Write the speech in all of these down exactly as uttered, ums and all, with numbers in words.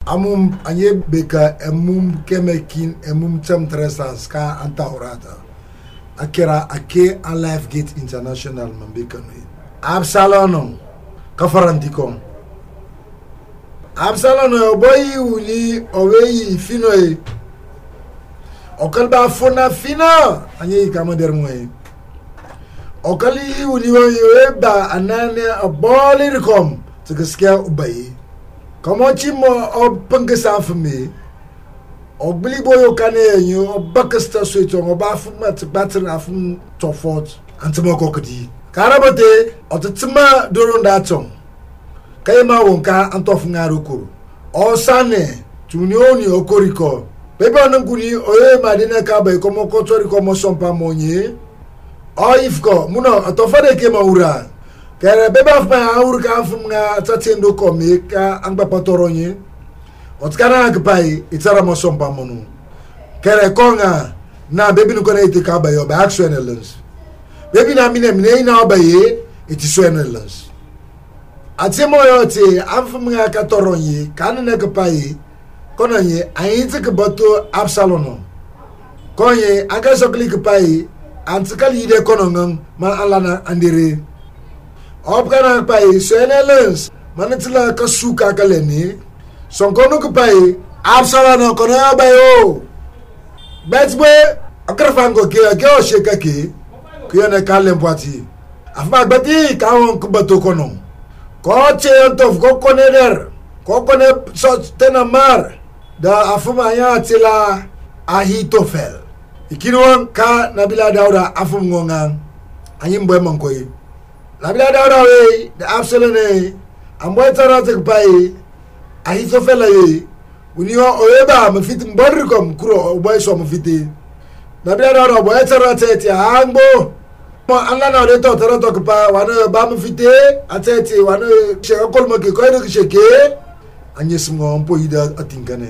amum anye beka emum kemekin emum tem tresa ska antahorata akera ake an Life Gate International mambeka no Absalom kafarantikom Absalom oboyi uli oweyi fino e okalba fona fina anye kamader moy okali uli weba anane abolirkom tsikaskia ubayi Comment tu m'as pensé for me? Obli boyo kane yo obakasta sweto obafuma tbatna afum tofort antimo kokodi. Karabate otetima doronda tom. Kayema wonka antofunga rukuru. Osane tunioni okoriko. Bebe onunguni oye madina kaba komo kotori komo sompa monye. Oifko muno atofade kema ura. Kere bebe afma aurka afumga tatendo komeka angba patoronye. Otkana akpai itara mosompa monu. Kere konga na bebe nukone ite kaba yo ba akswenelens. Bebe na mine mine ina obaye iti swenelens. Atimo yote afumga katoronye kanene kapai konanye ayite kabato Absalom. Konye akasokli kapai antikali ide konongang ma alana andere. Opkana pai swenelens manitila kasuka kaleni sonkono kupai Absalom kono abayo betwe akrafango ke ke o shekake kuyene kalempati afma gbati kawon kubato kono ko cheontof ko koneder ko kone so tenamar da afuma ya tila Ahitofel ikinwon ka Nabila Dauda afum ngonga anyimbo mankoyi Nabila Dauda we the Absalom ne amboy taratek pai Ahitofel ye unio oyeba mfiti mborikom kuro boy so mfiti Nabila Dauda boy taratet ya angbo mo alla na reto taratok pa wana ba mfiti ateti wana sheka kolmo ke ko ene sheke anyesmo mpo ida atinkane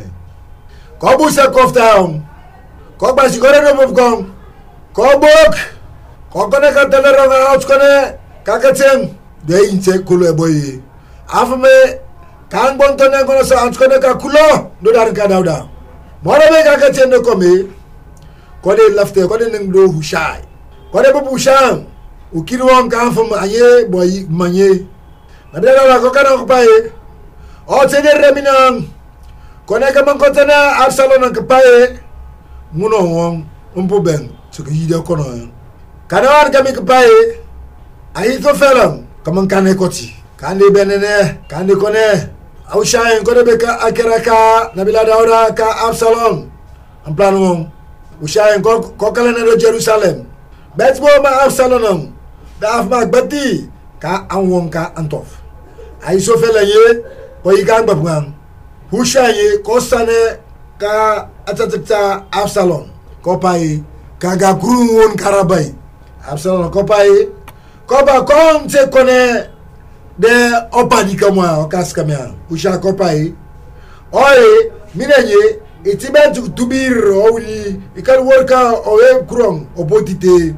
ko bu se kofta ko ba sigore no mofgom ko bok ko kone ka telero ga ochkone kakateng de inche kulo boy afme kan bontone kono sa anchkone ka kulo do dar ka Dauda mora be kakateng no komi ko de lafte ko de ndo hushai ko de bu sham ukirwon kan fam anye boy manye Nabila ko kana ko pae o tede reminan ko ne ka man ko tana Absalom ka pae muno won umpo ben so ko yide kono kana war ka mi ka pae Ahitofel kaman kane koti kande benene kande kone au shayin kone beka akeraka Nabila Dauda ka Absalom en plan won ushayin ko ko kala na Jerusalem betbo ma Absalom da afma gbati ka anwon ka antof Ahitofel ye ko yigan babwan ushayin ko sane ka atatakta Absalom ko pai ka ga kurun won karabai Absalom ko pai Koba konte kone de opadi kamwa okaskamya usha kopai oye minenye itibentu tubir owli ikal worka owe kron obotite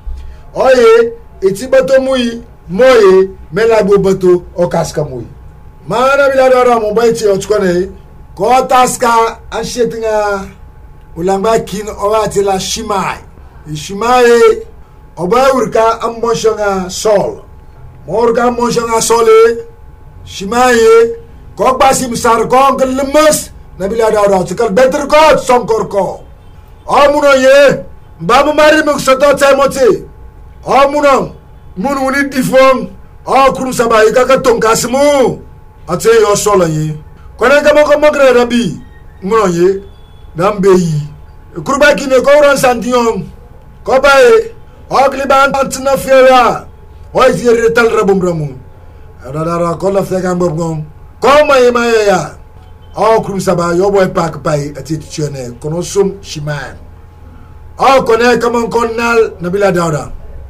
oye itibato mui moye melagbo bato okaskamui mana bila dora mo baiti ochkone ko taska ashetinga ulamba kin owati la shimai shimai Oba urka amboshanga sol. Morga amboshanga sole. Shimaye. Kok basim sar kong lemes. Nabila Dauda cikal better kot songkor ko. Amuno ye. Bamu mari muksoto temote. Amuno. Mun wuni difong. A kuru sabai kaka tongkasmu. Ate yo sola ye. Kone kamo kamo kre rabi. Muno ye. Dambeyi. Kuruba kine ko ron santiyon. Kobaye. Ogli ban antina fiera oi zire tal rabum ramu ara dara kola fegan bobgon koma yema ya o krum saba yo boy pak pai atitione kono sum shiman o kone kamon konal Nabila Dauda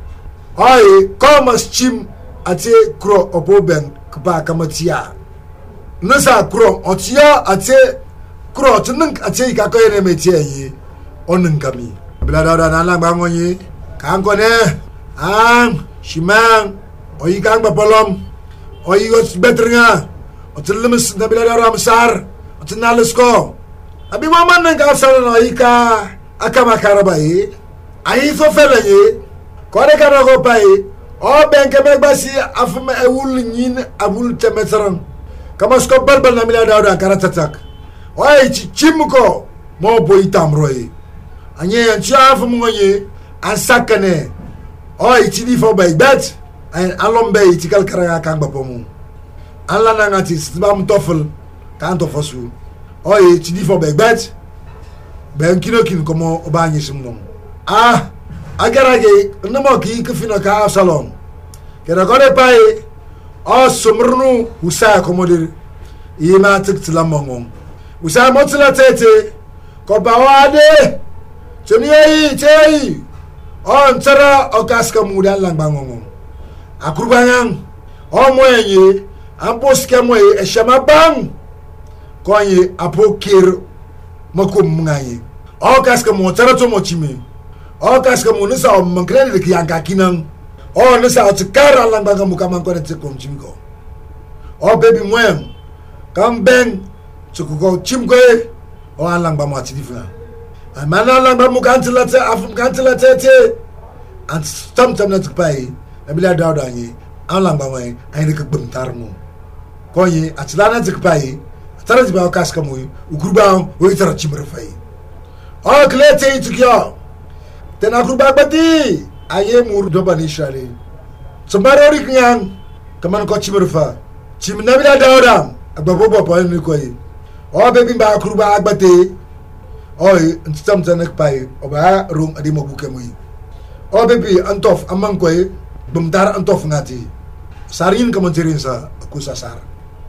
oi koma chim ati kro opoben kba kamatia nasa kro otia ati kro tunung ati ka ko yene metie yi onun kami Nabila Dauda na lang bangonyi Kang kone, ang, shimang, oyi kang bapalom, oyi gos better nga, o telemes Nabila Dauda besar, o tinalisko abi mama nanga sala ika akama karabai ayi so fele ye ko de kana go pai o ben ke me basi afma ewul nyin abul temetran kama sko balbal na mila dawda karatatak oy ci chimko mo boy tamroy anye an chafu mo ye an sakane oy ci di fo bay bet an alombe ci kal karaga kan bapomu an la nangati sbam tofel kan to fosu oy ci di fo bay bet ben kino kin komo obanyi simnom ah agarage namo ki kufina ka salon kera gode pai o sumrnu usa komodir yima tiktilamongom usa motila tete ko bawade choniyi tei on tara o kaska mudan langbangom akurbangan o moyenye amposke moye eshama bang konye apokir makum ngayi o kaska mo tara to mochime o kaska mo nisa o mankrele de kiyanka kinan o nisa o tikara langbanga mukaman ko de komchimko o baby moyem kam ben chukuko chimko o alangba mo atidifuna amana langba mukantila te afum kantila tete and stam tam na tukpai abila dawda anyi alangba mo ayne ke bumtarmo konye atilana tukpai tara jiba o kaska mo ukuruba o itara chimre fai o klete itukyo tena kuruba gbati aye mur dobani shari sombarori knyang kaman ko chimurfa chimna bila dawda agbabo bobo ni koyi o bebi ba kuruba agbate oy ntsam tanek pai oba rum adi mobuke moyi o bebi antof amang koyi bumdar antof ngati sarin kaman tirin sa kusasar